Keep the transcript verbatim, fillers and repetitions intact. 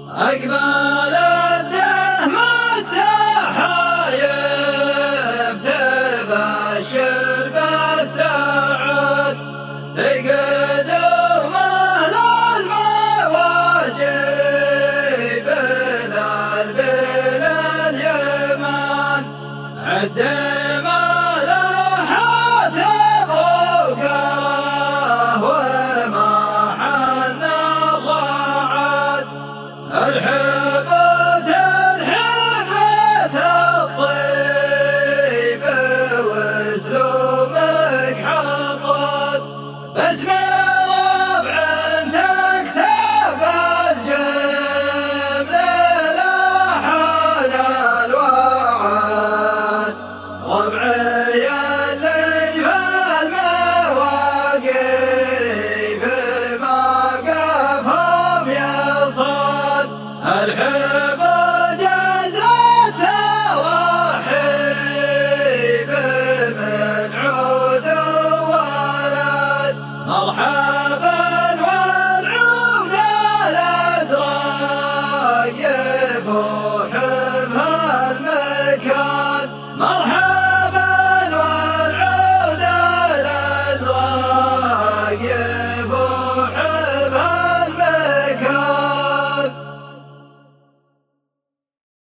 أقبل الدهم السحايب تبشر بالسعد في قدوم أهل المواجب ذا البل اليمن عد ما له تبوقه وما حن الرعد الحبة الحبة الطيب واسلوبك حطت باسم ربع تكسب الجمل لا حال الوعد ربعي اللي في المواقف ما قفهم يصل الحب جزرة ترحيب من عود ولد مرحبا والعود الأزرق يفوق